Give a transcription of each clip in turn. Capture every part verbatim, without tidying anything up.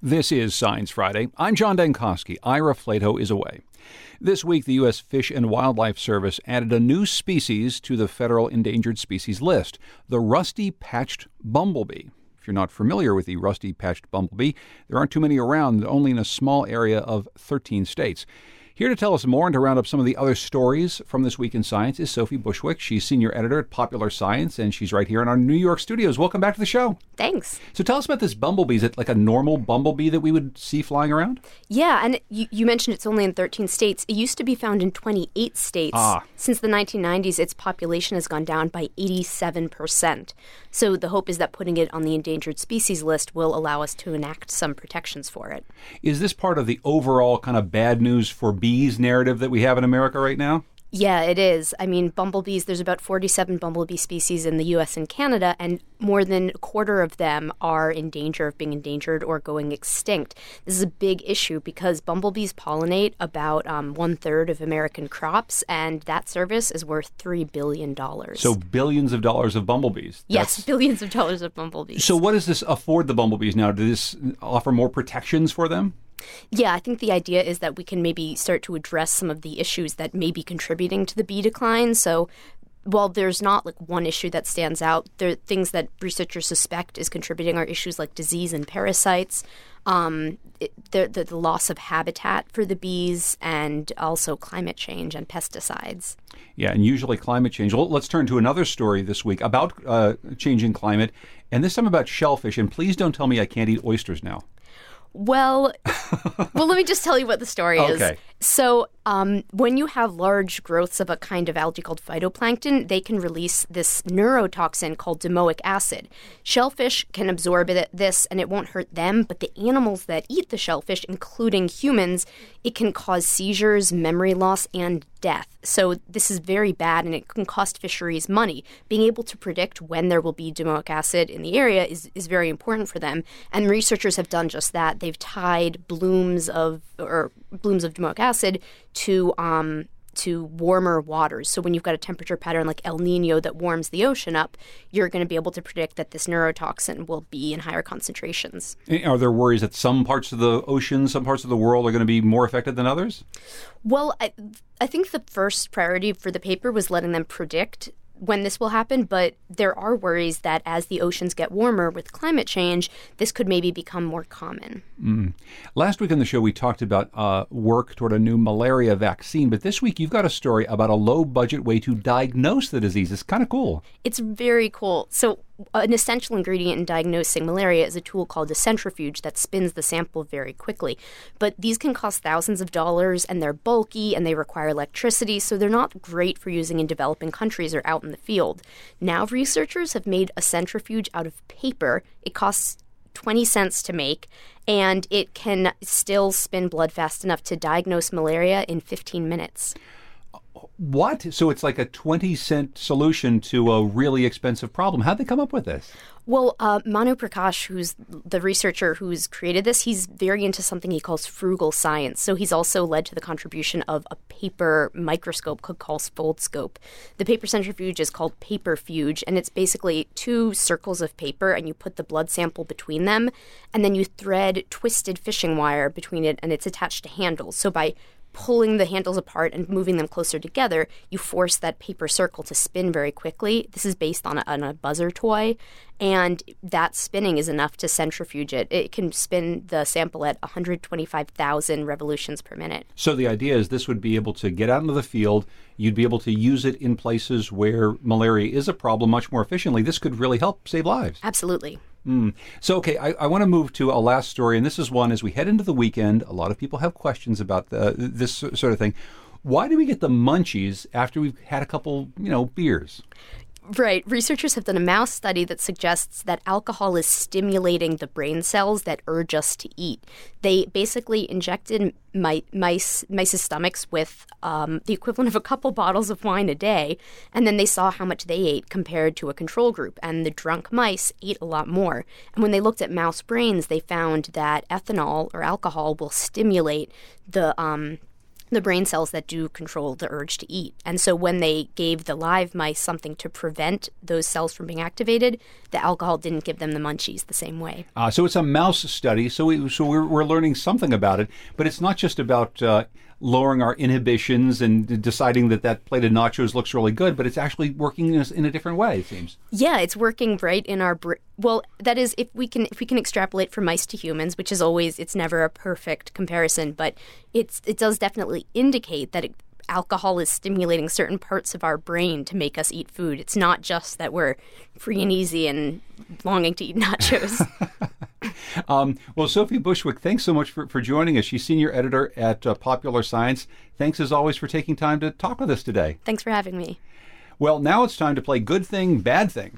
This is Science Friday. I'm John Dankosky. Ira Flato is away. This week, the U S Fish and Wildlife Service added a new species to the federal endangered species list, the rusty-patched bumblebee. If you're not familiar with the rusty-patched bumblebee, there aren't too many around, only in a small area of thirteen states. Here to tell us more and to round up some of the other stories from this week in science is Sophie Bushwick. She's senior editor at Popular Science, and she's right here in our New York studios. Welcome back to the show. Thanks. So tell us about this bumblebee. Is it like a normal bumblebee that we would see flying around? Yeah, and you, you mentioned it's only in thirteen states. It used to be found in twenty-eight states. Ah. Since the nineteen nineties, its population has gone down by eighty-seven percent. So the hope is that putting it on the endangered species list will allow us to enact some protections for it. Is this part of the overall kind of bad news for bees narrative that we have in America right now? Yeah, it is. I mean, bumblebees, there's about forty-seven bumblebee species in the U S and Canada, and more than a quarter of them are in danger of being endangered or going extinct. This is a big issue because bumblebees pollinate about um, one-third of American crops, and that service is worth three billion dollars. So billions of dollars of bumblebees. Yes, That's... billions of dollars of bumblebees. So what does this afford the bumblebees now? Does this offer more protections for them? Yeah, I think the idea is that we can maybe start to address some of the issues that may be contributing to the bee decline. So while there's not like one issue that stands out, there are things that researchers suspect is contributing are issues like disease and parasites, um, it, the, the, the loss of habitat for the bees, and also climate change and pesticides. Yeah, and usually climate change. Well, let's turn to another story this week about uh, changing climate, and this time about shellfish. And please don't tell me I can't eat oysters now. Well, well, let me just tell you what the story is. Okay. So um, when you have large growths of a kind of algae called phytoplankton, they can release this neurotoxin called domoic acid. Shellfish can absorb it, this, and it won't hurt them, but the animals that eat the shellfish, including humans, it can cause seizures, memory loss, and death. So this is very bad, and it can cost fisheries money. Being able to predict when there will be domoic acid in the area is, is very important for them, and researchers have done just that. They've tied blooms of or blooms of domoic acid to um, to warmer waters. So when you've got a temperature pattern like El Nino that warms the ocean up, you're going to be able to predict that this neurotoxin will be in higher concentrations. Are there worries that some parts of the ocean, some parts of the world are going to be more affected than others? Well, I, I think the first priority for the paper was letting them predict when this will happen, but there are worries that as the oceans get warmer with climate change, this could maybe become more common. Mm. Last week on the show, we talked about uh, work toward a new malaria vaccine, but this week you've got a story about a low-budget way to diagnose the disease. It's kind of cool. It's very cool. So an essential ingredient in diagnosing malaria is a tool called a centrifuge that spins the sample very quickly. But these can cost thousands of dollars, and they're bulky, and they require electricity, so they're not great for using in developing countries or out in the field. Now researchers have made a centrifuge out of paper. It costs twenty cents to make, and it can still spin blood fast enough to diagnose malaria in fifteen minutes. What? So it's like a twenty cent solution to a really expensive problem. How'd they come up with this? Well, uh, Manu Prakash, who's the researcher who's created this, he's very into something he calls frugal science. So he's also led to the contribution of a paper microscope called Foldscope. The paper centrifuge is called Paperfuge, and it's basically two circles of paper, and you put the blood sample between them, and then you thread twisted fishing wire between it, and it's attached to handles. So by pulling the handles apart and moving them closer together, you force that paper circle to spin very quickly. This is based on a, on a buzzer toy, and that spinning is enough to centrifuge it. It can spin the sample at one hundred twenty-five thousand revolutions per minute. So the idea is this would be able to get out into the field. You'd be able to use it in places where malaria is a problem much more efficiently. This could really help save lives. Absolutely. Mm. So, okay, I, I want to move to a last story, and this is one as we head into the weekend. A lot of people have questions about the, this sort of thing. Why do we get the munchies after we've had a couple, you know, beers? Right. Researchers have done a mouse study that suggests that alcohol is stimulating the brain cells that urge us to eat. They basically injected mi- mice mice's stomachs with um, the equivalent of a couple bottles of wine a day, and then they saw how much they ate compared to a control group, and the drunk mice ate a lot more. And when they looked at mouse brains, they found that ethanol or alcohol will stimulate the um, the brain cells that do control the urge to eat. And so when they gave the live mice something to prevent those cells from being activated, the alcohol didn't give them the munchies the same way. Uh, so it's a mouse study, so, we, so we're, we're learning something about it, but it's not just about uh, lowering our inhibitions and deciding that that plate of nachos looks really good, but it's actually working in a, in a different way, it seems. Yeah, it's working right in our brain. Well, that is, if we can if we can extrapolate from mice to humans, which is always, it's never a perfect comparison, but it's it does definitely indicate that it, alcohol is stimulating certain parts of our brain to make us eat food. It's not just that we're free and easy and longing to eat nachos. um, well, Sophie Bushwick, thanks so much for, for joining us. She's senior editor at uh, Popular Science. Thanks, as always, for taking time to talk with us today. Thanks for having me. Well, now it's time to play Good Thing, Bad Thing.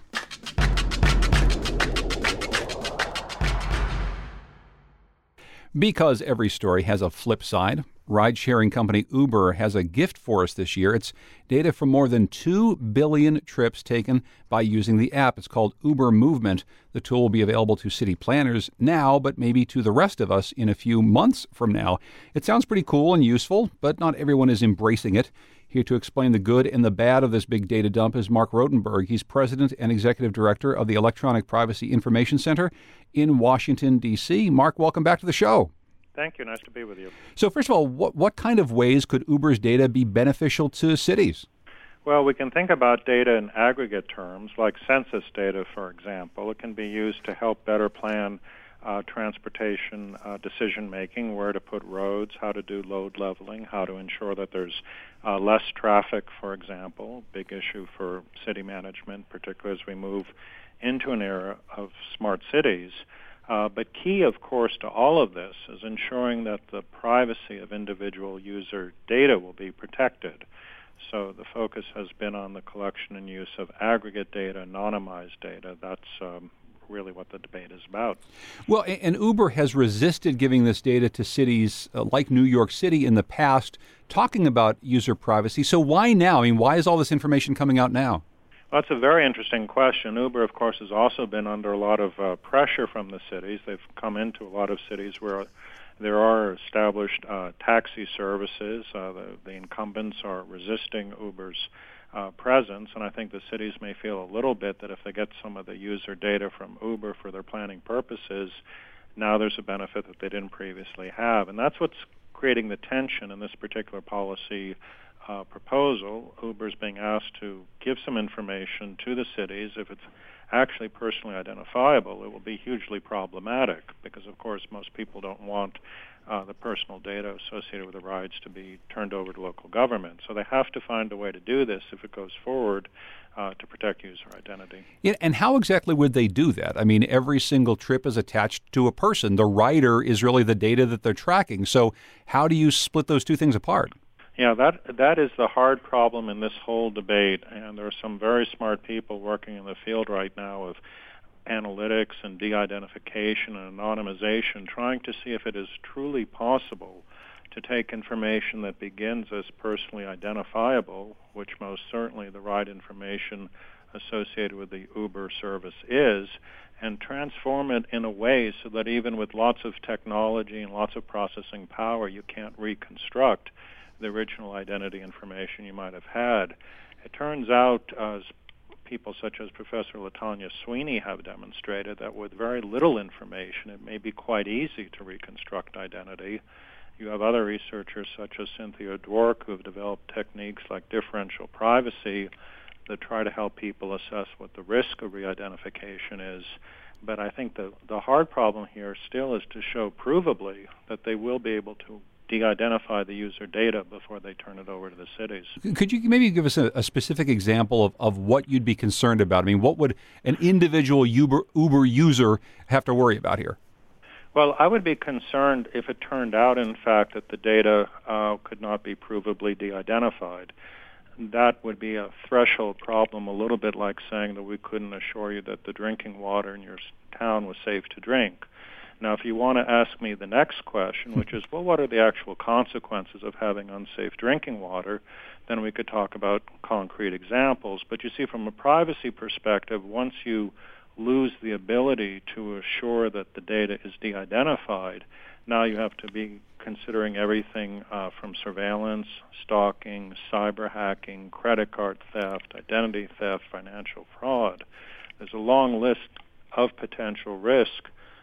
Because every story has a flip side, ride-sharing company Uber has a gift for us this year. It's data from more than two billion trips taken by using the app. It's called Uber Movement. The tool will be available to city planners now, but maybe to the rest of us in a few months from now. It sounds pretty cool and useful, but not everyone is embracing it. Here to explain the good and the bad of this big data dump is Mark Rotenberg. He's president and executive director of the Electronic Privacy Information Center in Washington, D C Mark, welcome back to the show. Thank you. Nice to be with you. So first of all, what, what kind of ways could Uber's data be beneficial to cities? Well, we can think about data in aggregate terms, like census data, for example. It can be used to help better plan uh, transportation uh, decision-making, where to put roads, how to do load leveling, how to ensure that there's uh, less traffic, for example, big issue for city management, particularly as we move into an era of smart cities. Uh, but key, of course, to all of this is ensuring that the privacy of individual user data will be protected. So the focus has been on the collection and use of aggregate data, anonymized data. That's um, really what the debate is about. Well, and Uber has resisted giving this data to cities uh, like New York City in the past, talking about user privacy. So why now? I mean, why is all this information coming out now? Well, that's a very interesting question. Uber, of course, has also been under a lot of uh, pressure from the cities. They've come into a lot of cities where there are established uh, taxi services. Uh, the, the incumbents are resisting Uber's uh, presence, and I think the cities may feel a little bit that if they get some of the user data from Uber for their planning purposes, now there's a benefit that they didn't previously have. And that's what's creating the tension in this particular policy Uh, proposal. Uber is being asked to give some information to the cities. If it's actually personally identifiable, it will be hugely problematic because, of course, most people don't want uh, the personal data associated with the rides to be turned over to local government. So they have to find a way to do this if it goes forward uh, to protect user identity. Yeah, and how exactly would they do that? I mean, every single trip is attached to a person. The rider is really the data that they're tracking. So how do you split those two things apart? Yeah, that that is the hard problem in this whole debate, and there are some very smart people working in the field right now of analytics and de-identification and anonymization, trying to see if it is truly possible to take information that begins as personally identifiable, which most certainly the ride information associated with the Uber service is, and transform it in a way so that even with lots of technology and lots of processing power, you can't reconstruct the original identity information you might have had. It turns out, as people such as Professor LaTanya Sweeney have demonstrated, that with very little information, it may be quite easy to reconstruct identity. You have other researchers such as Cynthia Dwork who have developed techniques like differential privacy that try to help people assess what the risk of re-identification is. But I think the, the hard problem here still is to show provably that they will be able to de-identify the user data before they turn it over to the cities. Could you maybe give us a, a specific example of, of what you'd be concerned about? I mean, what would an individual Uber, Uber user have to worry about here? Well, I would be concerned if it turned out, in fact, that the data uh, could not be provably de-identified. That would be a threshold problem, a little bit like saying that we couldn't assure you that the drinking water in your town was safe to drink. Now, if you want to ask me the next question, which is, well, what are the actual consequences of having unsafe drinking water, then we could talk about concrete examples. But you see, from a privacy perspective, once you lose the ability to assure that the data is de-identified, Now you have to be considering everything uh, from surveillance, stalking, cyber hacking, credit card theft, identity theft, financial fraud. There's a long list of potential risk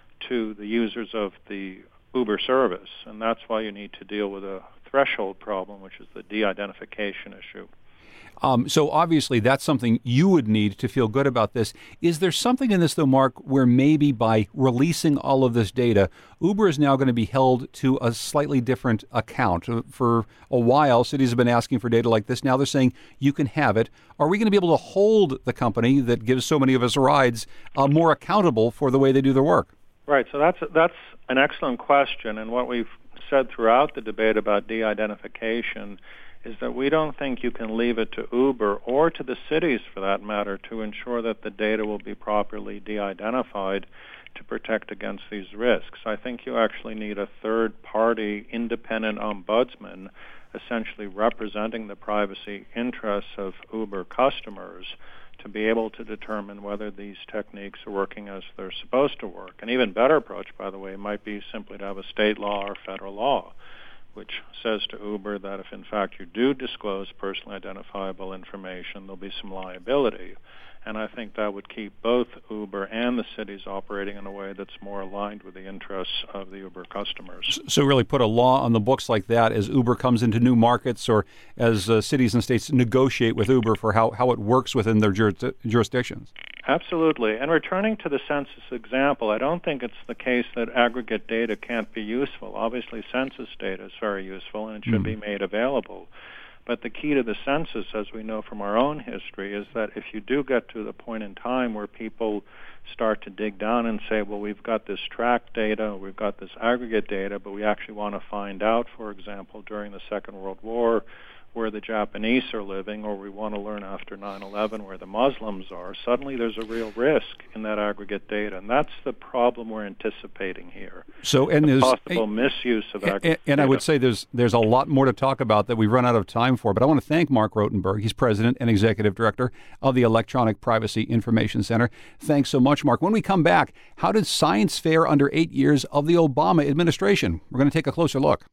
to the users of the Uber service, and that's why you need to deal with a threshold problem, which is the de-identification issue. Um, so obviously that's something you would need to feel good about this. Is there something in this, though, Mark, where maybe by releasing all of this data, Uber is now going to be held to a slightly different account? For a while, cities have been asking for data like this. Now they're saying you can have it. Are we going to be able to hold the company that gives so many of us rides uh, more accountable for the way they do their work? Right. So that's that's an excellent question. And what we've said throughout the debate about de-identification is that we don't think you can leave it to Uber or to the cities, for that matter, to ensure that the data will be properly de-identified to protect against these risks. I think you actually need a third-party independent ombudsman essentially representing the privacy interests of Uber customers to be able to determine whether these techniques are working as they're supposed to work. An even better approach, by the way, might be simply to have a state law or federal law which says to Uber that if in fact you do disclose personally identifiable information, there'll be some liability. And I think that would keep both Uber and the cities operating in a way that's more aligned with the interests of the Uber customers. So really put a law on the books like that as Uber comes into new markets, or as uh, cities and states negotiate with Uber for how, how it works within their juris- jurisdictions. Absolutely. And returning to the census example, I don't think it's the case that aggregate data can't be useful. Obviously, census data is very useful, and it should mm. be made available. But the key to the census, as we know from our own history, is that if you do get to the point in time where people start to dig down and say, well, we've got this track data, we've got this aggregate data, but we actually want to find out, for example, during the Second World War, where the Japanese are living, or we want to learn after nine eleven where the Muslims are, suddenly there's a real risk in that aggregate data. And that's the problem we're anticipating here. So, and the there's possible a, misuse of aggregate and, and data. I would say there's there's a lot more to talk about that we've run out of time for, but I want to thank Mark Rotenberg. He's president and executive director of the Electronic Privacy Information Center. Thanks so much, Mark. When we come back, how did science fare under eight years of the Obama administration? We're going to take a closer look.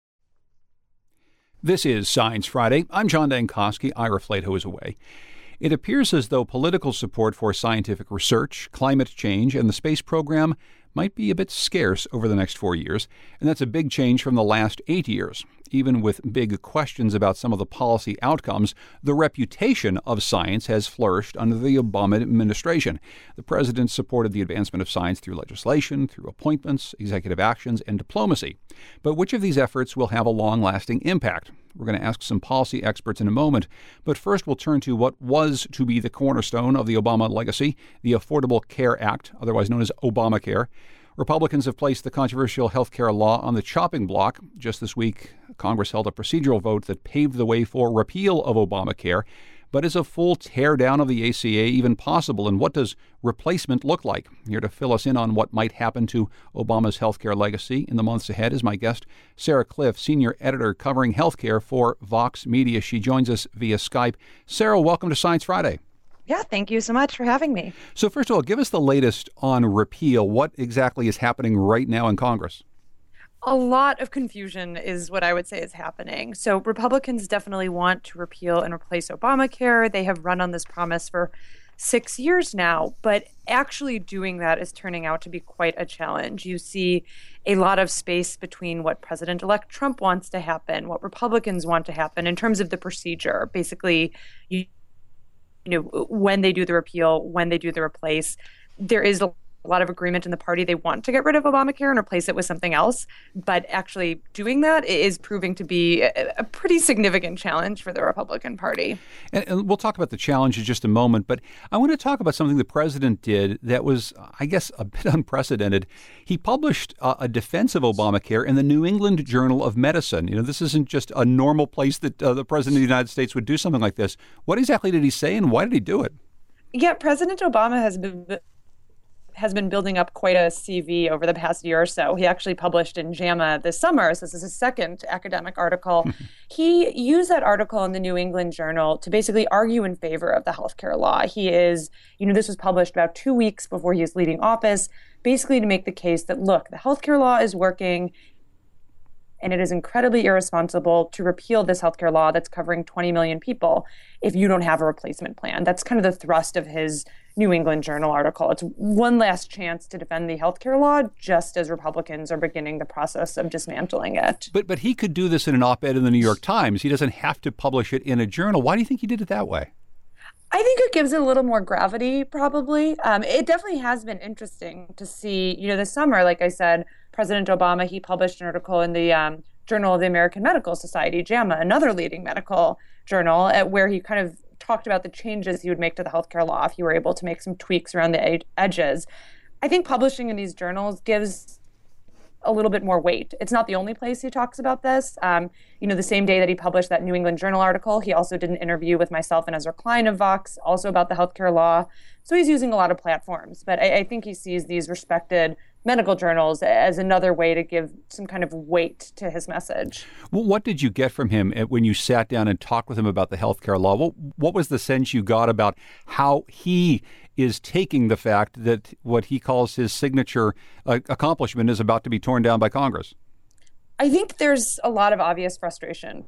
This is Science Friday. I'm John Dankosky. Ira Flato is away. It appears as though political support for scientific research, climate change, and the space program might be a bit scarce over the next four years, and that's a big change from the last eight years. Even with big questions about some of the policy outcomes, the reputation of science has flourished under the Obama administration. The president supported the advancement of science through legislation, through appointments, executive actions, and diplomacy. But which of these efforts will have a long-lasting impact? We're going to ask some policy experts in a moment, but first we'll turn to what was to be the cornerstone of the Obama legacy, the Affordable Care Act, otherwise known as Obamacare. Republicans have placed the controversial health care law on the chopping block. Just this week, Congress held a procedural vote that paved the way for repeal of Obamacare. But is a full teardown of the A C A even possible, and what does replacement look like? Here to fill us in on what might happen to Obama's healthcare legacy in the months ahead is my guest, Sarah Kliff, senior editor covering healthcare for Vox Media. She joins us via Skype. Sarah, welcome to Science Friday. Yeah, thank you so much for having me. So first of all, give us the latest on repeal. What exactly is happening right now in Congress? A lot of confusion is what I would say is happening. So Republicans definitely want to repeal and replace Obamacare. They have run on this promise for six years now, but actually doing that is turning out to be quite a challenge. You see a lot of space between what President-elect Trump wants to happen, what Republicans want to happen in terms of the procedure. Basically, you, you know, when they do the repeal, when they do the replace, there is a a lot of agreement in the party. They want to get rid of Obamacare and replace it with something else. But actually doing that is proving to be a, a pretty significant challenge for the Republican Party. And, and we'll talk about the challenge in just a moment. But I want to talk about something the president did that was, I guess, a bit unprecedented. He published uh, a defense of Obamacare in the New England Journal of Medicine. You know, this isn't just a normal place that uh, the president of the United States would do something like this. What exactly did he say, and why did he do it? Yeah, President Obama has been has been building up quite a C V over the past year or so. He actually published in JAMA this summer, so this is his second academic article. He used that article in the New England Journal to basically argue in favor of the healthcare law. He is, you know, this was published about two weeks before he was leaving office, basically to make the case that, look, the healthcare law is working, and it is incredibly irresponsible to repeal this healthcare law that's covering twenty million people if you don't have a replacement plan. That's kind of the thrust of his New England Journal article. It's one last chance to defend the healthcare law, just as Republicans are beginning the process of dismantling it. But but he could do this in an op-ed in the New York Times. He doesn't have to publish it in a journal. Why do you think he did it that way? I think it gives it a little more gravity, probably. Um, it definitely has been interesting to see, you know, this summer, like I said, President Obama, he published an article in the um, Journal of the American Medical Society, JAMA, another leading medical journal, at where he kind of talked about the changes he would make to the healthcare law if he were able to make some tweaks around the ed- edges. I think publishing in these journals gives a little bit more weight. It's not the only place he talks about this. Um, you know, the same day that he published that New England Journal article, he also did an interview with myself and Ezra Klein of Vox, also about the healthcare law. So he's using a lot of platforms. But I, I think he sees these respected medical journals as another way to give some kind of weight to his message. Well, what did you get from him when you sat down and talked with him about the healthcare law? What, what was the sense you got about how he is taking the fact that what he calls his signature uh, accomplishment is about to be torn down by Congress? I think there's a lot of obvious frustration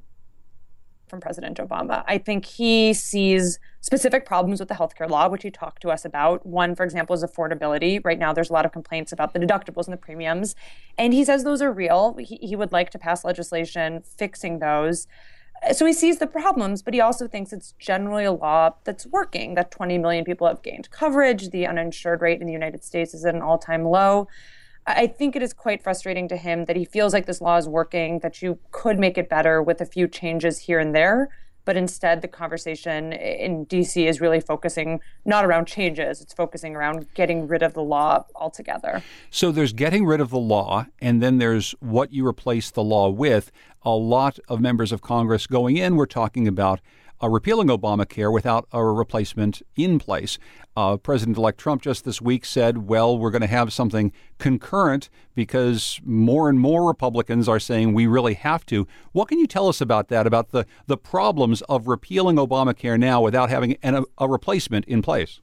from President Obama. I think he sees specific problems with the healthcare law, which he talked to us about. One, for example, is affordability. Right now, there's a lot of complaints about the deductibles and the premiums. And he says those are real. He, he would like to pass legislation fixing those. So he sees the problems, but he also thinks it's generally a law that's working, that twenty million people have gained coverage. The uninsured rate in the United States is at an all-time low. I think it is quite frustrating to him that he feels like this law is working, that you could make it better with a few changes here and there. But instead, the conversation in D C is really focusing not around changes. It's focusing around getting rid of the law altogether. So there's getting rid of the law, and then there's what you replace the law with. A lot of members of Congress going in were talking about uh, repealing Obamacare without a replacement in place. Uh, President-elect Trump just this week said, well, we're going to have something concurrent because more and more Republicans are saying we really have to. What can you tell us about that, about the, the problems of repealing Obamacare now without having an, a, a replacement in place?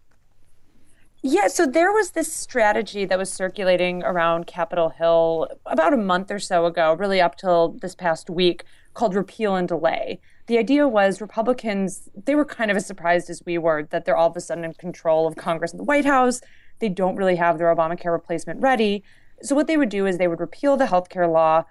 Yeah, so there was this strategy that was circulating around Capitol Hill about a month or so ago, really up till this past week, called repeal and delay. The idea was Republicans, they were kind of as surprised as we were that they're all of a sudden in control of Congress and the White House. They don't really have their Obamacare replacement ready. So what they would do is they would repeal the healthcare law,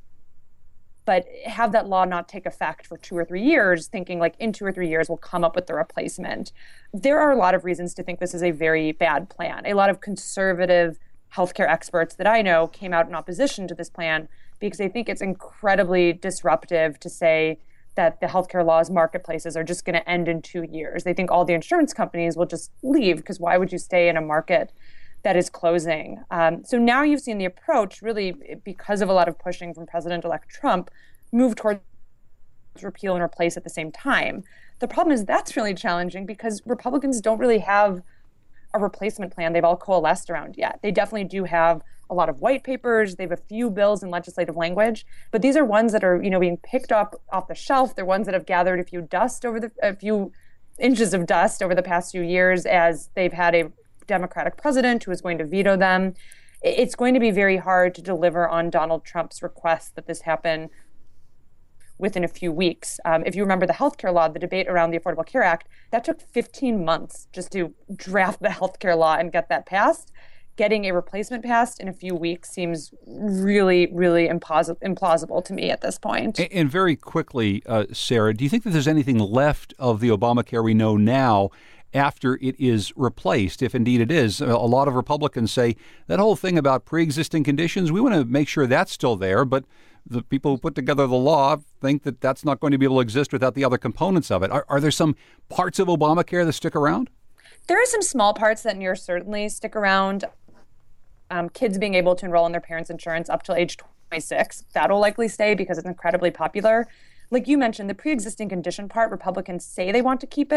but have that law not take effect for two or three years, thinking like in two or three years we'll come up with the replacement. There are a lot of reasons to think this is a very bad plan. A lot of conservative healthcare experts that I know came out in opposition to this plan because they think it's incredibly disruptive to say that the healthcare laws marketplaces are just going to end in two years. They think all the insurance companies will just leave because why would you stay in a market that is closing? Um, so now you've seen the approach really, because of a lot of pushing from President-elect Trump, move towards repeal and replace at the same time. The problem is that's really challenging because Republicans don't really have a replacement plan they've all coalesced around yet. They definitely do have a lot of white papers. They have a few bills in legislative language, but these are ones that are, you know, being picked up off the shelf. They're ones that have gathered a few dust over the a few inches of dust over the past few years as they've had a Democratic president who is going to veto them. It's going to be very hard to deliver on Donald Trump's request that this happen within a few weeks. Um, if you remember the healthcare law, the debate around the Affordable Care Act, that took fifteen months just to draft the healthcare law and get that passed. Getting a replacement passed in a few weeks seems really, really impos- implausible to me at this point. And, and very quickly, uh, Sarah, do you think that there's anything left of the Obamacare we know now after it is replaced, if indeed it is? A lot of Republicans say that whole thing about pre-existing conditions, we want to make sure that's still there, but the people who put together the law think that that's not going to be able to exist without the other components of it. Are, are there some parts of Obamacare that stick around? There are some small parts that near certainly stick around. Um, kids being able to enroll in their parents' insurance up till age twenty-six, that'll likely stay because it's incredibly popular. Like you mentioned, the pre-existing condition part, Republicans say they want to keep it,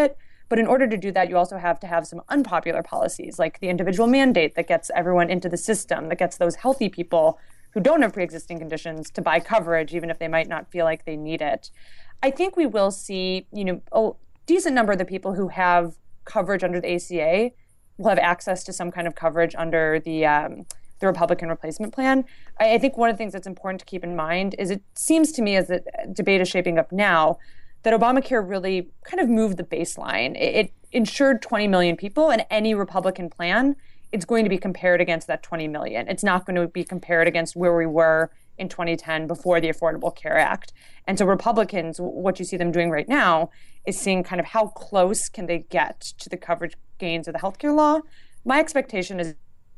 But in order to do that, you also have to have some unpopular policies, like the individual mandate that gets everyone into the system, that gets those healthy people who don't have pre-existing conditions to buy coverage, even if they might not feel like they need it. I think we will see, you know, a decent number of the people who have coverage under the A C A will have access to some kind of coverage under the um, the Republican replacement plan. I, I think one of the things that's important to keep in mind is it seems to me, as the debate is shaping up now, that Obamacare really kind of moved the baseline. It, it insured twenty million people, and any Republican plan, it's going to be compared against that twenty million. It's not going to be compared against where we were in twenty ten before the Affordable Care Act. And so Republicans, what you see them doing right now is seeing kind of how close can they get to the coverage gains of the healthcare law. My expectation is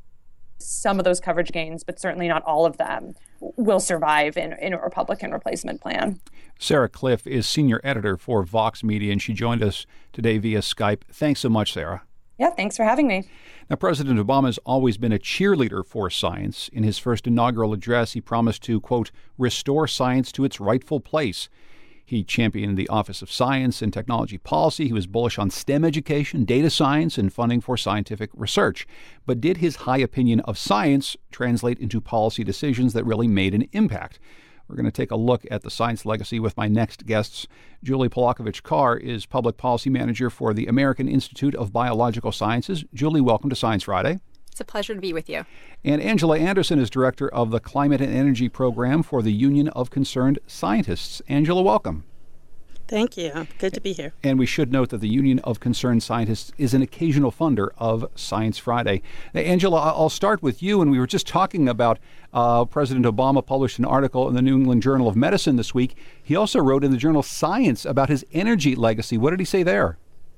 some of those coverage gains, but certainly not all of them, will survive in, in a Republican replacement plan. Sarah Kliff is senior editor for Vox Media, and she joined us today via Skype. Thanks so much, Sarah. Yeah, thanks for having me. Now, President Obama has always been a cheerleader for science. In his first inaugural address, he promised to, quote, restore science to its rightful place. He championed the Office of Science and Technology Policy. He was bullish on STEM education, data science, and funding for scientific research. But did his high opinion of science translate into policy decisions that really made an impact? We're going to take a look at the science legacy with my next guests. Julie Polakovich-Carr is Public Policy Manager for the American Institute of Biological Sciences. Julie, welcome to Science Friday. It's a pleasure to be with you. And Angela Anderson is Director of the Climate and Energy Program for the Union of Concerned Scientists. Angela, welcome. Thank you. Good to be here. And we should note that the Union of Concerned Scientists is an occasional funder of Science Friday. Now, Angela, I'll start with you. And we were just talking about uh, President Obama published an article in the New England Journal of Medicine this week. He also wrote in the journal Science about his energy legacy. What did he say there?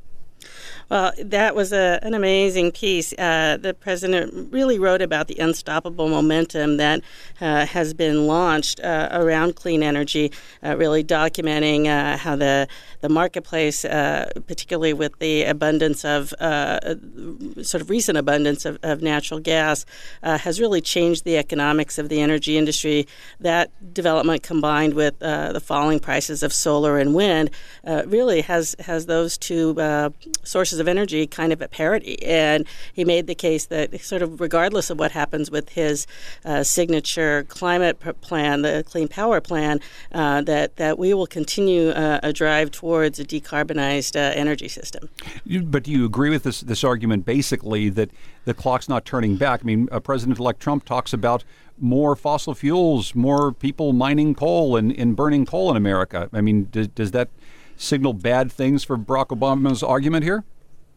Well, that was a, an amazing piece. Uh, the president really wrote about the unstoppable momentum that uh, has been launched uh, around clean energy, uh, really documenting uh, how the the marketplace, uh, particularly with the abundance of uh, sort of recent abundance of, of natural gas, uh, has really changed the economics of the energy industry. That development, combined with uh, the falling prices of solar and wind, uh, really has has those two uh, sources of energy kind of at parity. And he made the case that sort of regardless of what happens with his uh, signature climate plan, the Clean Power Plan, uh, that, that we will continue uh, a drive towards a decarbonized uh, energy system. You, but do you agree with this, this argument basically that the clock's not turning back? I mean, uh, President-elect Trump talks about more fossil fuels, more people mining coal and, and burning coal in America. I mean, does, does that signal bad things for Barack Obama's argument here?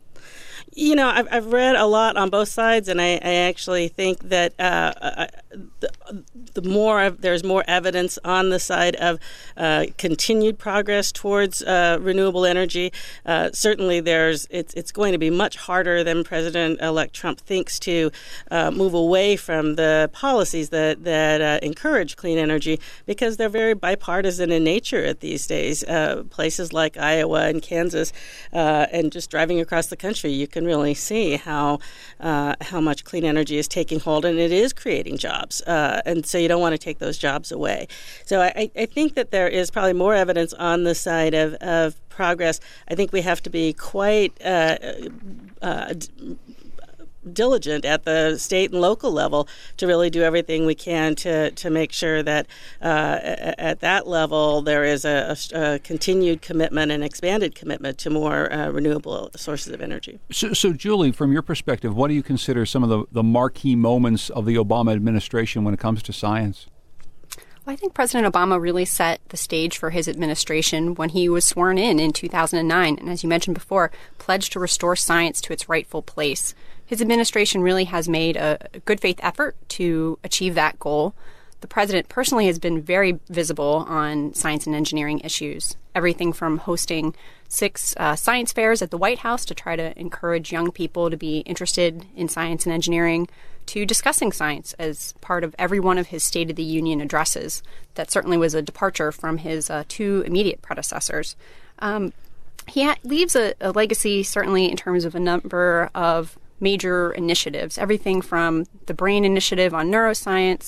You know, I've, I've read a lot on both sides, and I, I actually think that uh, I, the, the more of, there's more evidence on the side of uh, continued progress towards uh, renewable energy. Uh, certainly, there's it's it's going to be much harder than President-elect Trump thinks to uh, move away from the policies that that uh, encourage clean energy, because they're very bipartisan in nature at these days. Uh, places like Iowa and Kansas, uh, and just driving across the country, you can really see how uh, how much clean energy is taking hold, and it is creating jobs. Uh, and so you don't want to take those jobs away. So I, I think that there is probably more evidence on the side of, of progress. I think we have to be quite uh, uh, d- diligent at the state and local level to really do everything we can to, to make sure that uh, at that level there is a, a, a continued commitment and expanded commitment to more uh, renewable sources of energy. So, so, Julie, from your perspective, what do you consider some of the, the marquee moments of the Obama administration when it comes to science? Well, I think President Obama really set the stage for his administration when he was sworn in in two thousand nine, and as you mentioned before, pledged to restore science to its rightful place. His administration really has made a good faith effort to achieve that goal. The president personally has been very visible on science and engineering issues, everything from hosting six uh, science fairs at the White House to try to encourage young people to be interested in science and engineering, to discussing science as part of every one of his State of the Union addresses. That certainly was a departure from his uh, two immediate predecessors. Um, he ha- leaves a, a legacy, certainly in terms of a number of major initiatives, everything from the BRAIN initiative on neuroscience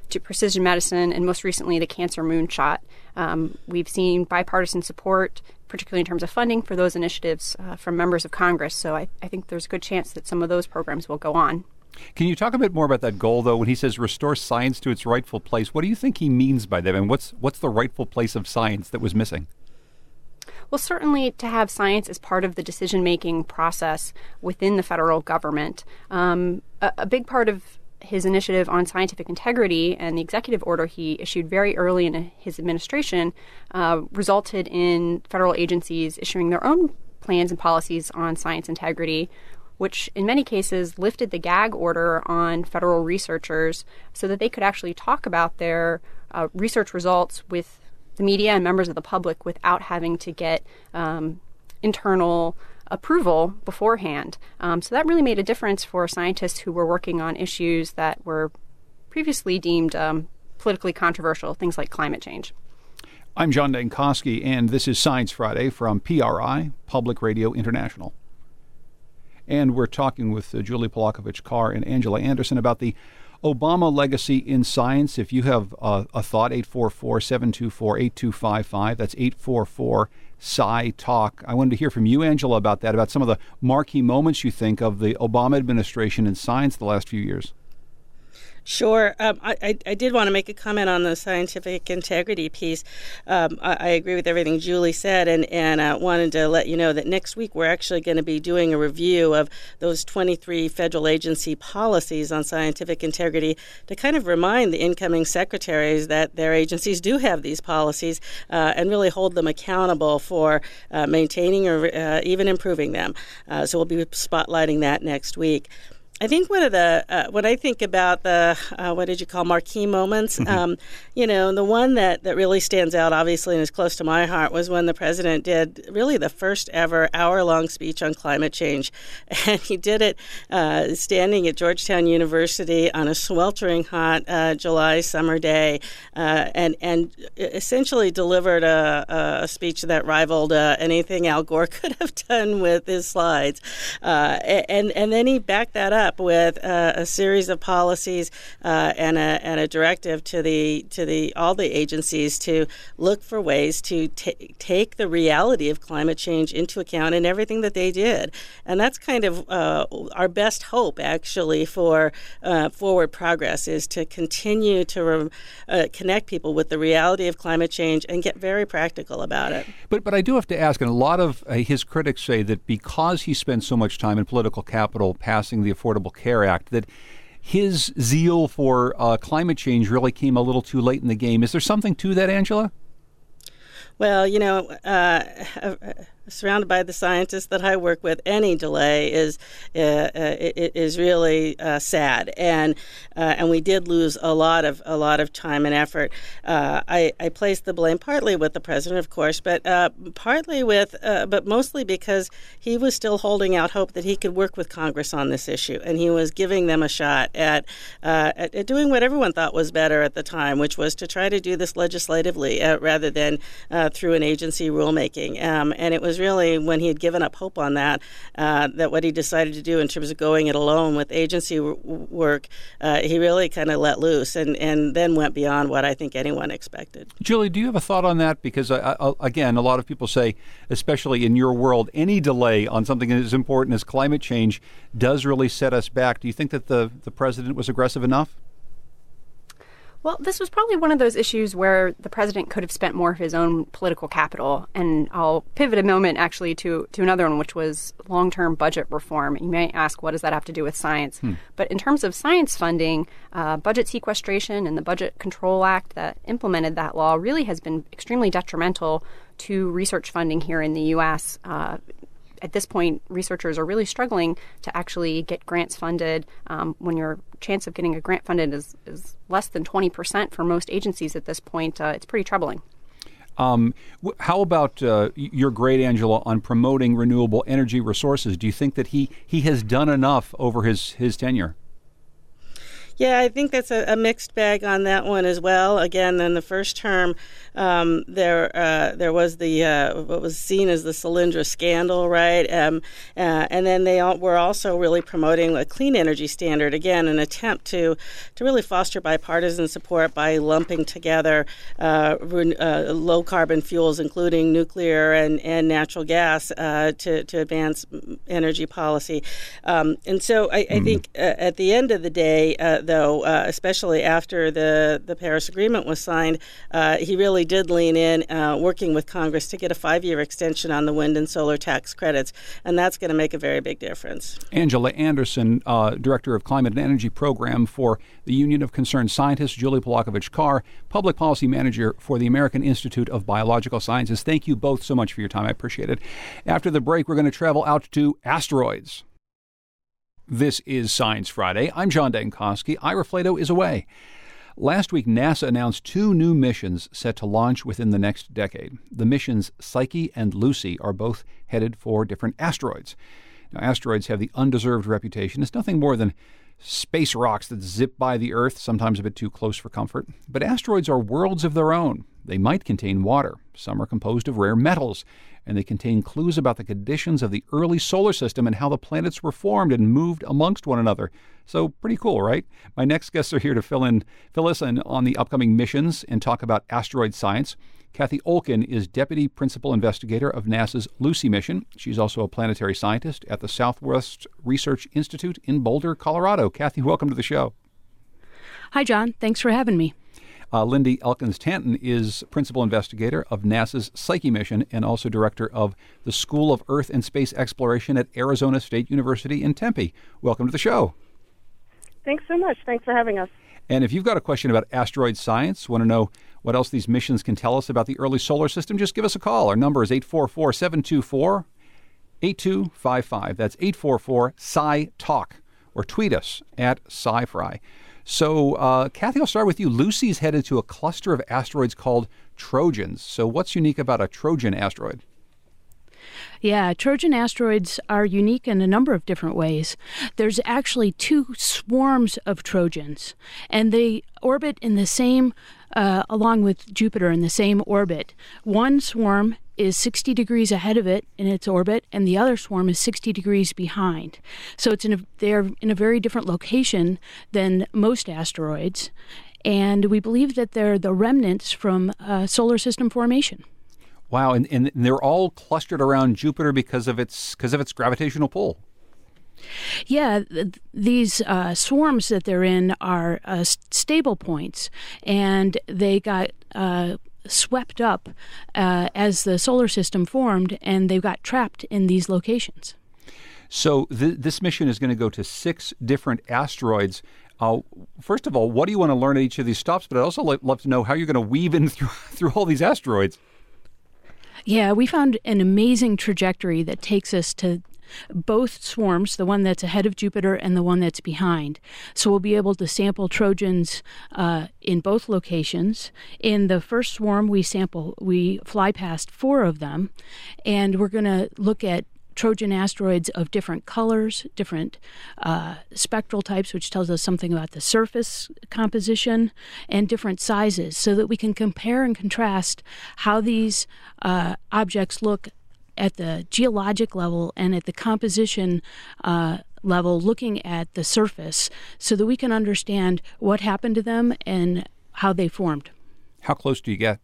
to precision medicine, and most recently the cancer moonshot. Um, we've seen bipartisan support, particularly in terms of funding for those initiatives uh, from members of Congress. So I, I think there's a good chance that some of those programs will go on. Can you talk a bit more about that goal, though, when he says restore science to its rightful place? What do you think he means by that? And what's what's the rightful place of science that was missing? Well, certainly to have science as part of the decision-making process within the federal government. Um, a, a big part of his initiative on scientific integrity and the executive order he issued very early in his administration uh, resulted in federal agencies issuing their own plans and policies on science integrity, which in many cases lifted the gag order on federal researchers so that they could actually talk about their uh, research results with the media and members of the public without having to get um, internal approval beforehand. Um, so that really made a difference for scientists who were working on issues that were previously deemed um, politically controversial, things like climate change. I'm John Dankosky, and this is Science Friday from P R I, Public Radio International. And we're talking with uh, Julie Polakovich-Carr and Angela Anderson about the Obama legacy in science. If you have uh, a thought, eight four four, seven two four, eight two five five. That's eight four four, S C I talk. I wanted to hear from you, Angela, about that, about some of the marquee moments you think of the Obama administration in science the last few years. Sure. Um, I, I did want to make a comment on the scientific integrity piece. Um, I, I agree with everything Julie said, and, and uh, wanted to let you know that next week we're actually going to be doing a review of those twenty-three federal agency policies on scientific integrity to kind of remind the incoming secretaries that their agencies do have these policies uh, and really hold them accountable for uh, maintaining or uh, even improving them. Uh, so we'll be spotlighting that next week. I think one of the, uh, when I think about the, uh, what did you call marquee moments, mm-hmm. um, you know, the one that, that really stands out, obviously, and is close to my heart was when the president did really the first ever hour-long speech on climate change. And he did it uh, standing at Georgetown University on a sweltering hot uh, July summer day uh, and, and essentially delivered a, a speech that rivaled uh, anything Al Gore could have done with his slides. Uh, and, and then he backed that up with uh, a series of policies uh, and a and a directive to the to the all the agencies to look for ways to t- take the reality of climate change into account in everything that they did, and that's kind of uh, our best hope actually for uh, forward progress is to continue to re- uh, connect people with the reality of climate change and get very practical about it. But but I do have to ask, and a lot of uh, his critics say that because he spent so much time in political capital passing the Affordable Care Act, that his zeal for uh, climate change really came a little too late in the game. Is there something to that, Angela? Well, you know, uh, uh, surrounded by the scientists that I work with, any delay is uh, uh, is really uh, sad, and uh, and we did lose a lot of a lot of time and effort. Uh, I I place the blame partly with the president, of course, but uh, partly with, uh, but mostly because he was still holding out hope that he could work with Congress on this issue, and he was giving them a shot at uh, at, at doing what everyone thought was better at the time, which was to try to do this legislatively uh, rather than uh, through an agency rulemaking. Um, and it was really when he had given up hope on that, uh, that what he decided to do in terms of going it alone with agency w- work, uh, he really kind of let loose and, and then went beyond what I think anyone expected. Julie, do you have a thought on that? Because, I, I, again, a lot of people say, especially in your world, any delay on something as important as climate change does really set us back. Do you think that the, the president was aggressive enough? Well, this was probably one of those issues where the president could have spent more of his own political capital. And I'll pivot a moment, actually, to, to another one, which was long-term budget reform. You may ask, what does that have to do with science? Hmm. But in terms of science funding, uh, budget sequestration and the Budget Control Act that implemented that law really has been extremely detrimental to research funding here in the U S. Uh, At this point, researchers are really struggling to actually get grants funded. Um, when your chance of getting a grant funded is, is less than twenty percent for most agencies at this point, uh, it's pretty troubling. Um, how about uh, your grade, Angela, on promoting renewable energy resources? Do you think that he, he has done enough over his, his tenure? Yeah, I think that's a, a mixed bag on that one as well. Again, in the first term, um, there uh, there was the uh, what was seen as the Solyndra scandal, right? Um, uh, and then they all, were also really promoting a clean energy standard. Again, an attempt to to really foster bipartisan support by lumping together uh, uh, low carbon fuels, including nuclear and, and natural gas, uh, to to advance energy policy. Um, and so I, I think uh, at the end of the day, uh, though, uh, especially after the, the Paris Agreement was signed, uh, he really did lean in, uh, working with Congress to get a five-year extension on the wind and solar tax credits, and that's going to make a very big difference. Angela Anderson, uh, Director of Climate and Energy Program for the Union of Concerned Scientists, Julie Polakovich-Carr, Public Policy Manager for the American Institute of Biological Sciences. Thank you both so much for your time. I appreciate it. After the break, we're going to travel out to asteroids. This is Science Friday. I'm John Dankosky. Ira Flato is away. Last week, NASA announced two new missions set to launch within the next decade. The missions Psyche and Lucy are both headed for different asteroids. Now, asteroids have the undeserved reputation as nothing more than space rocks that zip by the Earth, sometimes a bit too close for comfort. But asteroids are worlds of their own. They might contain water. Some are composed of rare metals, and they contain clues about the conditions of the early solar system and how the planets were formed and moved amongst one another. So pretty cool, right? My next guests are here to fill in, fill us in on the upcoming missions and talk about asteroid science. Kathy Olken is Deputy Principal Investigator of NASA's Lucy mission. She's also a planetary scientist at the Southwest Research Institute in Boulder, Colorado. Kathy, welcome to the show. Hi, John. Thanks for having me. Uh, Lindy Elkins-Tanton is Principal Investigator of NASA's Psyche mission and also Director of the School of Earth and Space Exploration at Arizona State University in Tempe. Welcome to the show. Thanks so much. Thanks for having us. And if you've got a question about asteroid science, want to know what else these missions can tell us about the early solar system, just give us a call. Our number is eight four four, seven two four, eight two five five. That's eight four four, S C I talk. Or tweet us at SciFri. So, uh, Kathy, I'll start with you. Lucy's headed to a cluster of asteroids called Trojans. So what's unique about a Trojan asteroid? Yeah, Trojan asteroids are unique in a number of different ways. There's actually two swarms of Trojans, and they orbit in the same, uh, along with Jupiter, in the same orbit. One swarm is sixty degrees ahead of it in its orbit, and the other swarm is sixty degrees behind. So it's in a, they're in a very different location than most asteroids, and we believe that they're the remnants from uh, solar system formation. Wow, and, and they're all clustered around Jupiter because of its because of its gravitational pull. Yeah, th- these uh, swarms that they're in are uh, stable points, and they got uh, swept up uh, as the solar system formed, and they got trapped in these locations. So th- this mission is going to go to six different asteroids. Uh, first of all, what do you want to learn at each of these stops? But I'd also like, love to know how you're going to weave in through, through all these asteroids. Yeah, we found an amazing trajectory that takes us to both swarms, the one that's ahead of Jupiter and the one that's behind. So we'll be able to sample Trojans uh, in both locations. In the first swarm, we sample, we fly past four of them, and we're going to look at Trojan asteroids of different colors, different uh, spectral types, which tells us something about the surface composition, and different sizes, so that we can compare and contrast how these uh, objects look at the geologic level and at the composition uh, level, looking at the surface, so that we can understand what happened to them and how they formed. How close do you get?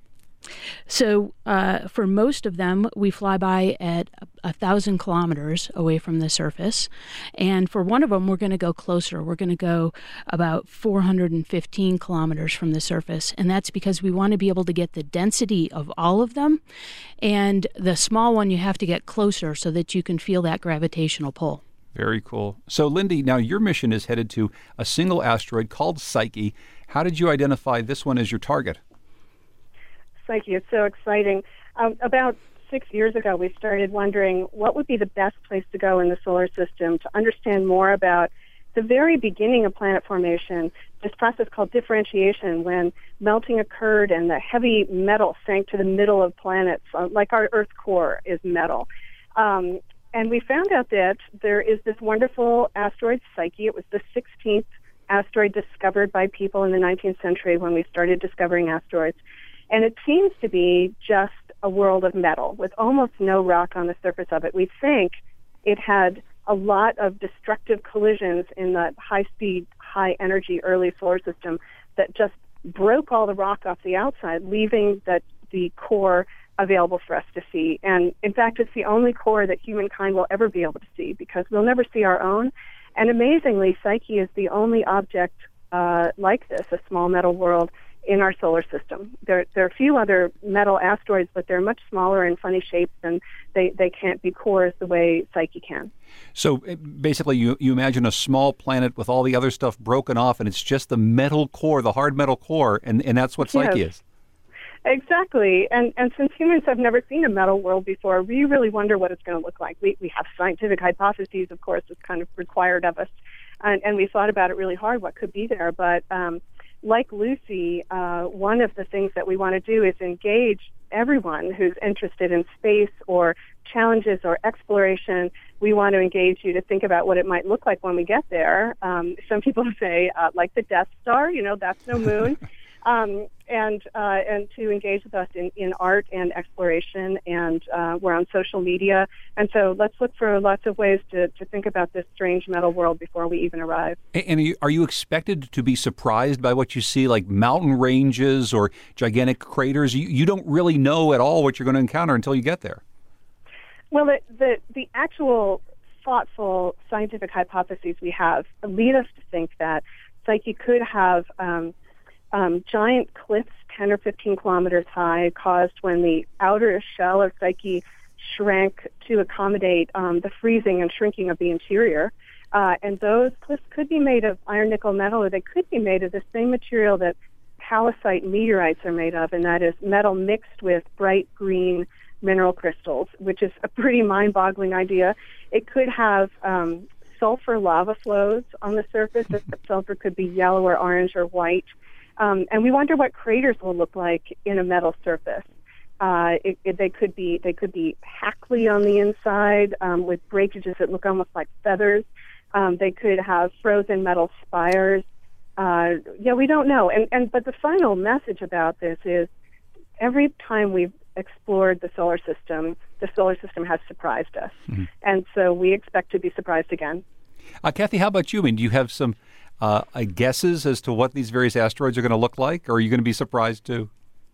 So uh, for most of them, we fly by at a, a thousand kilometers away from the surface. And for one of them, we're going to go closer. We're going to go about four hundred fifteen kilometers from the surface. And that's because we want to be able to get the density of all of them. And the small one, you have to get closer so that you can feel that gravitational pull. Very cool. So, Lindy, now your mission is headed to a single asteroid called Psyche. How did you identify this one as your target? Psyche, it's so exciting. Um, about six years ago, we started wondering what would be the best place to go in the solar system to understand more about the very beginning of planet formation, this process called differentiation, when melting occurred and the heavy metal sank to the middle of planets, uh, like our Earth core is metal. Um, and we found out that there is this wonderful asteroid, Psyche. It was the sixteenth asteroid discovered by people in the nineteenth century when we started discovering asteroids. And it seems to be just a world of metal with almost no rock on the surface of it. We think it had a lot of destructive collisions in the high-speed, high-energy early solar system that just broke all the rock off the outside, leaving the, the core available for us to see. And in fact, it's the only core that humankind will ever be able to see because we'll never see our own. And amazingly, Psyche is the only object uh, like this, a small metal world, in our solar system. There, there are a few other metal asteroids, but they're much smaller and funny shapes, and they, they can't be cores the way Psyche can. So basically, you, you imagine a small planet with all the other stuff broken off, and it's just the metal core, the hard metal core, and, and that's what Psyche yes. is. Exactly. And and since humans have never seen a metal world before, we really wonder what it's going to look like. We we have scientific hypotheses, of course, it's kind of required of us. And, and we thought about it really hard, what could be there. But um, like Lucy, uh, one of the things that we want to do is engage everyone who's interested in space or challenges or exploration. We want to engage you to think about what it might look like when we get there. Um, some people say, uh, like the Death Star, you know, that's no moon. Um, and uh, and to engage with us in, in art and exploration, and uh, we're on social media. And so let's look for lots of ways to, to think about this strange metal world before we even arrive. And are you, are you expected to be surprised by what you see, like mountain ranges or gigantic craters? You, you don't really know at all what you're going to encounter until you get there. Well, the, the, the actual thoughtful scientific hypotheses we have lead us to think that Psyche could have um, Um, giant cliffs, ten or fifteen kilometers high, caused when the outer shell of Psyche shrank to accommodate um, the freezing and shrinking of the interior. Uh, and those cliffs could be made of iron, nickel, metal, or they could be made of the same material that calcite meteorites are made of, and that is metal mixed with bright green mineral crystals, which is a pretty mind-boggling idea. It could have um, sulfur lava flows on the surface. The sulfur could be yellow or orange or white. Um, and we wonder what craters will look like in a metal surface. Uh, it, it, they could be they could be hackly on the inside um, with breakages that look almost like feathers. Um, they could have frozen metal spires. Uh, yeah, we don't know. And, and but the final message about this is every time we've explored the solar system, the solar system has surprised us, mm-hmm. and so we expect to be surprised again. Uh, Kathy, how about you? I mean, do you have some Uh, guesses as to what these various asteroids are going to look like, or are you going to be surprised too?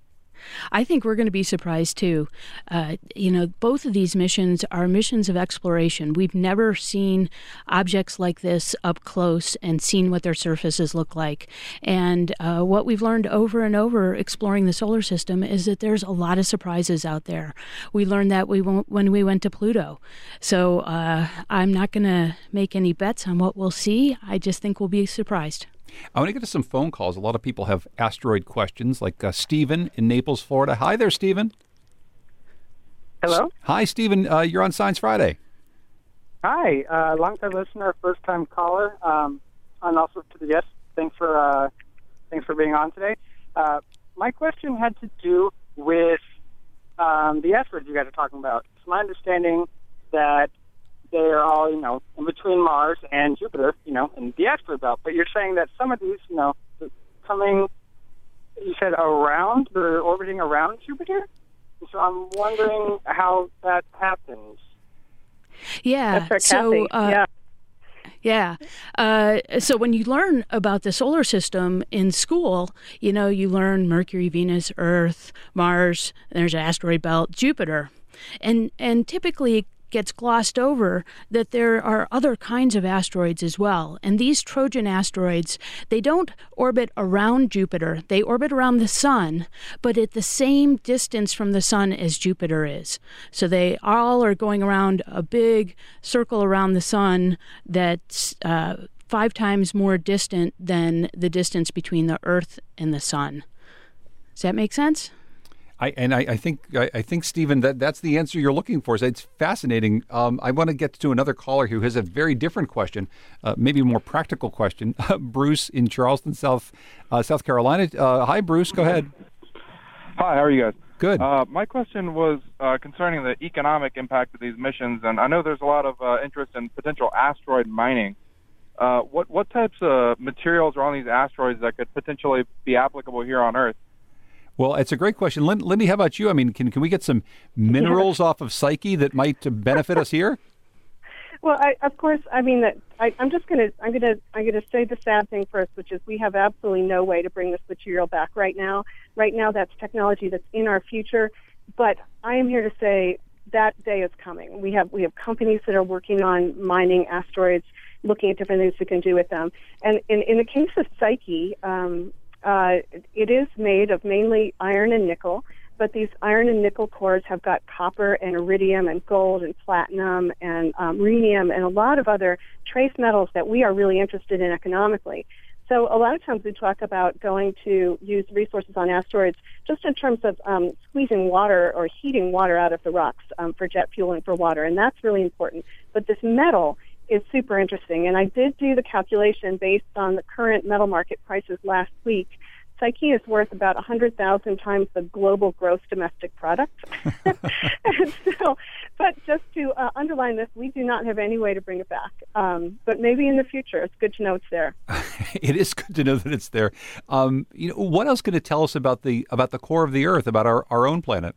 I think we're going to be surprised too. Uh, you know, both of these missions are missions of exploration. We've never seen objects like this up close and seen what their surfaces look like. And uh, what we've learned over and over exploring the solar system is that there's a lot of surprises out there. We learned that we won't, when we went to Pluto. So uh, I'm not going to make any bets on what we'll see. I just think we'll be surprised. I want to get to some phone calls. A lot of people have asteroid questions, like uh, Stephen in Naples, Florida. Hi there, Stephen. Hello? S- Hi, Stephen. Uh, you're on Science Friday. Hi. Uh, long-time listener, first-time caller. Um, and also to the guests, thanks for, uh, thanks for being on today. Uh, my question had to do with um, the asteroids you guys are talking about. It's my understanding that they're all, you know, in between Mars and Jupiter, you know, in the asteroid belt. But you're saying that some of these, you know, coming, you said around, they're orbiting around Jupiter? So I'm wondering how that happens. Yeah. That's for so, Kathy. uh, yeah. Yeah. Uh, so when you learn about the solar system in school, you know, you learn Mercury, Venus, Earth, Mars, there's an asteroid belt, Jupiter. And, and typically gets glossed over that there are other kinds of asteroids as well. And these Trojan asteroids, they don't orbit around Jupiter. They orbit around the sun, but at the same distance from the sun as Jupiter is. So they all are going around a big circle around the sun that's uh, five times more distant than the distance between the Earth and the sun. Does that make sense? I, and I, I think, I, I think, Stephen, that that's the answer you're looking for. So it's fascinating. Um, I want to get to another caller who has a very different question, uh, maybe a more practical question. Bruce in Charleston, South uh, South Carolina. Uh, hi, Bruce. Go ahead. Hi. How are you guys? Good. Uh, my question was uh, concerning the economic impact of these missions, and I know there's a lot of uh, interest in potential asteroid mining. uh, what what types of materials are on these asteroids that could potentially be applicable here on Earth? Well, it's a great question. Lin- Lindy, how about you? I mean, can can we get some minerals off of Psyche that might benefit us here? Well, I, of course, I mean that. I, I'm just going to I'm going to I'm going to say the sad thing first, which is we have absolutely no way to bring this material back right now. Right now, that's technology that's in our future. But I am here to say that day is coming. We have we have companies that are working on mining asteroids, looking at different things we can do with them. And in, in the case of Psyche, um, uh, it is made of mainly iron and nickel. But these iron and nickel cores have got copper and iridium and gold and platinum and um, rhenium and a lot of other trace metals that we are really interested in economically. So a lot of times we talk about going to use resources on asteroids just in terms of um, squeezing water or heating water out of the rocks um, for jet fuel and for water, and that's really important. But this metal is super interesting, and I did do the calculation based on the current metal market prices last week. Psyche is worth about one hundred thousand times the global gross domestic product. And so, but just to uh, underline this, we do not have any way to bring it back. Um, but maybe in the future, it's good to know it's there. It is good to know that it's there. Um, you know, what else could it tell us about the about the core of the Earth, about our, our own planet?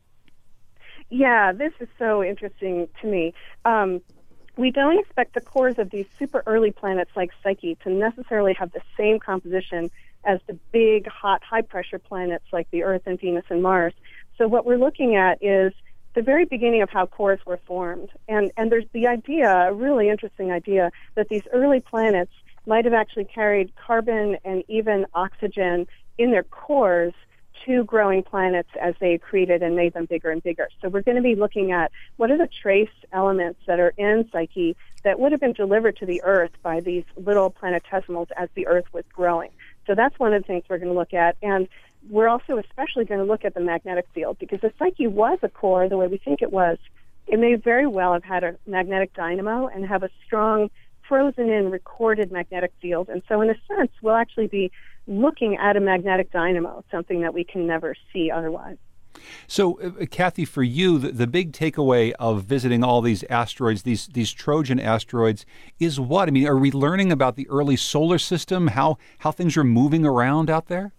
Yeah, this is so interesting to me. Um, we don't expect the cores of these super early planets like Psyche to necessarily have the same composition as the big, hot, high-pressure planets like the Earth and Venus and Mars. So what we're looking at is the very beginning of how cores were formed. And, and there's the idea, a really interesting idea, that these early planets might have actually carried carbon and even oxygen in their cores to growing planets as they created and made them bigger and bigger. So we're going to be looking at what are the trace elements that are in Psyche that would have been delivered to the Earth by these little planetesimals as the Earth was growing. So that's one of the things we're going to look at. And we're also especially going to look at the magnetic field, because if Psyche was a core the way we think it was, it may very well have had a magnetic dynamo and have a strong frozen-in recorded magnetic field. And so in a sense, we'll actually be looking at a magnetic dynamo, something that we can never see otherwise. So, uh, Kathy, for you, the, the big takeaway of visiting all these asteroids, these these Trojan asteroids, is what? I mean, are we learning about the early solar system, how how things are moving around out there?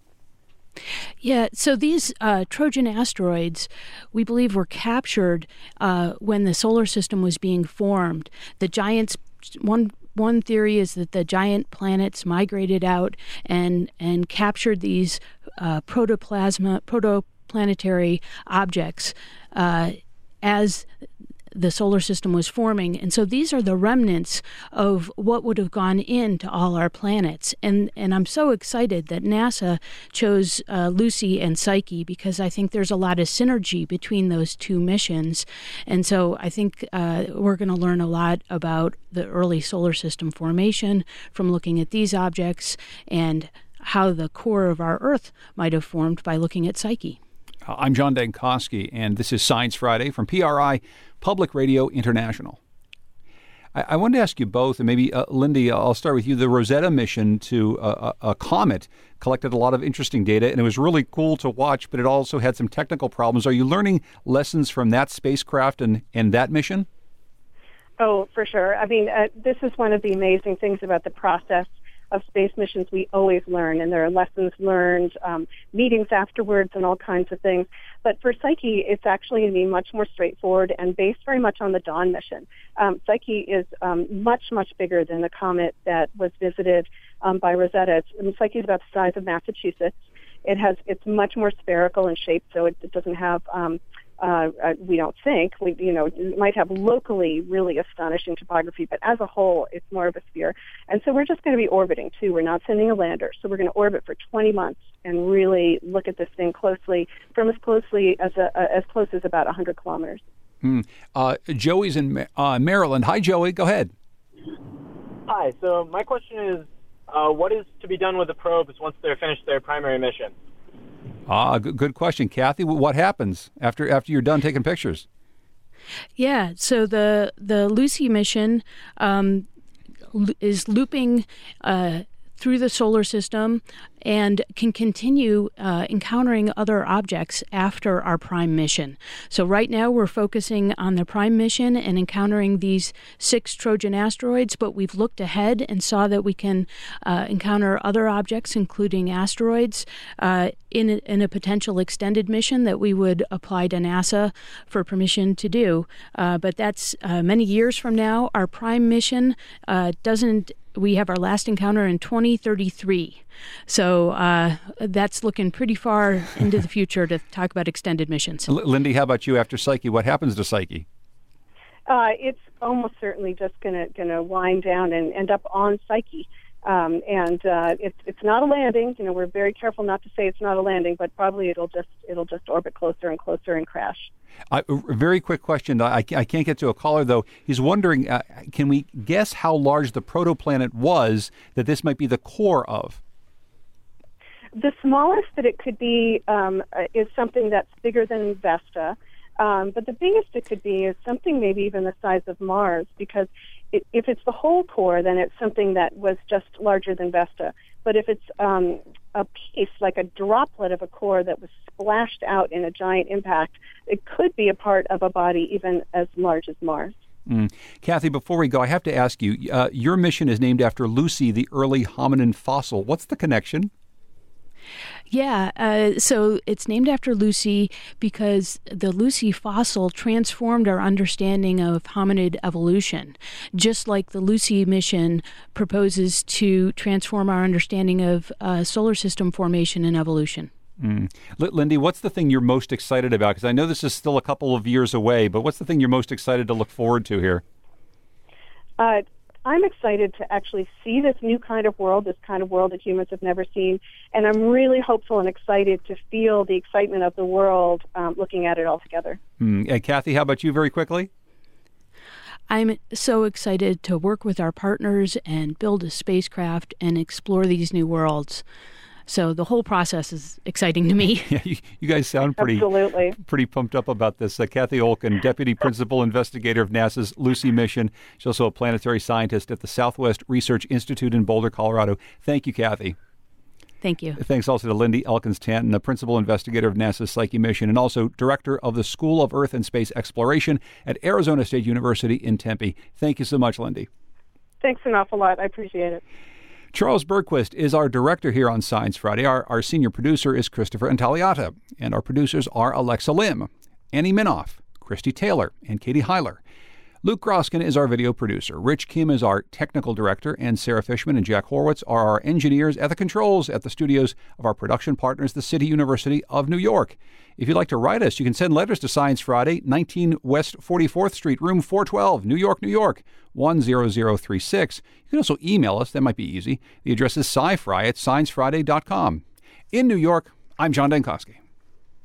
Yeah, so these uh, Trojan asteroids, we believe, were captured uh, when the solar system was being formed. The giants, one one theory is that the giant planets migrated out and and captured these uh, protoplasma proto planetary objects uh, as the solar system was forming. And so these are the remnants of what would have gone into all our planets. And and I'm so excited that NASA chose uh, Lucy and Psyche, because I think there's a lot of synergy between those two missions. And so I think uh, we're going to learn a lot about the early solar system formation from looking at these objects, and how the core of our Earth might have formed by looking at Psyche. I'm John Dankosky, and this is Science Friday from P R I, Public Radio International. I, I wanted to ask you both, and maybe, uh, Lindy, I'll start with you. The Rosetta mission to uh, a, a comet collected a lot of interesting data, and it was really cool to watch, but it also had some technical problems. Are you learning lessons from that spacecraft and, and that mission? Oh, for sure. I mean, uh, this is one of the amazing things about the process of space missions. We always learn, and there are lessons learned, um, meetings afterwards, and all kinds of things. But for Psyche, it's actually going to be much more straightforward and based very much on the Dawn mission. Um, Psyche is um, much, much bigger than the comet that was visited um, by Rosetta. It's, I mean, Psyche is about the size of Massachusetts. It has, it's much more spherical in shape, so it, it doesn't have um, Uh, uh, we don't think. We, you know, it might have locally really astonishing topography, but as a whole, it's more of a sphere. And so we're just going to be orbiting, too. We're not sending a lander. So we're going to orbit for twenty months and really look at this thing closely, from as closely as a, uh, as close as about one hundred kilometers. Hmm. Uh, Joey's in uh, Maryland. Hi, Joey. Go ahead. Hi. So my question is, uh, what is to be done with the probes once they're finished their primary mission? Ah, good, good question. Kathy, what happens after after you're done taking pictures? Yeah, so the the Lucy mission um, is looping uh, through the solar system and can continue uh, encountering other objects after our prime mission. So right now we're focusing on the prime mission and encountering these six Trojan asteroids, but we've looked ahead and saw that we can uh, encounter other objects, including asteroids, uh, in, a, in a potential extended mission that we would apply to NASA for permission to do. Uh, but that's uh, many years from now. Our prime mission uh, doesn't we have our last encounter in twenty thirty-three. So uh, that's looking pretty far into the future to talk about extended missions. L- Lindy, how about you after Psyche? What happens to Psyche? Uh, it's almost certainly just going to going to wind down and end up on Psyche. Um, and uh, it's it's not a landing. You know, we're very careful not to say it's not a landing, but probably it'll just it'll just orbit closer and closer and crash. Uh, a very quick question. I, I can't get to a caller, though. He's wondering, uh, can we guess how large the protoplanet was that this might be the core of? The smallest that it could be um, is something that's bigger than Vesta. Um, but the biggest it could be is something maybe even the size of Mars, because it, if it's the whole core, then it's something that was just larger than Vesta. But if it's um, a piece, like a droplet of a core that was splashed out in a giant impact, it could be a part of a body even as large as Mars. Mm. Kathy, before we go, I have to ask you, uh, your mission is named after Lucy, the early hominin fossil. What's the connection? Yeah, uh, so it's named after Lucy because the Lucy fossil transformed our understanding of hominid evolution, just like the Lucy mission proposes to transform our understanding of uh, solar system formation and evolution. Mm. L- Lindy, what's the thing you're most excited about? Because I know this is still a couple of years away, but what's the thing you're most excited to look forward to here? Uh, I'm excited to actually see this new kind of world, this kind of world that humans have never seen, and I'm really hopeful and excited to feel the excitement of the world um, looking at it all together. Mm. Uh, Kathy, how about you very quickly? I'm so excited to work with our partners and build a spacecraft and explore these new worlds. So the whole process is exciting to me. Yeah, you, you guys sound pretty Absolutely. pretty pumped up about this. Uh, Kathy Olken, Deputy Principal Investigator of NASA's Lucy mission. She's also a planetary scientist at the Southwest Research Institute in Boulder, Colorado. Thank you, Kathy. Thank you. Thanks also to Lindy Elkins-Tanton, the Principal Investigator of NASA's Psyche mission and also Director of the School of Earth and Space Exploration at Arizona State University in Tempe. Thank you so much, Lindy. Thanks an awful lot. I appreciate it. Charles Bergquist is our director here on Science Friday. Our, our senior producer is Christopher Intagliata. And our producers are Alexa Lim, Annie Minoff, Christy Taylor, and Katie Heiler. Luke Groskin is our video producer. Rich Kim is our technical director. And Sarah Fishman and Jack Horwitz are our engineers at the controls at the studios of our production partners, the City University of New York. If you'd like to write us, you can send letters to Science Friday, nineteen West forty-fourth Street, room four twelve, New York, New York, one zero zero three six. You can also email us. That might be easy. The address is sci-fri at science friday dot com. In New York, I'm John Dankosky.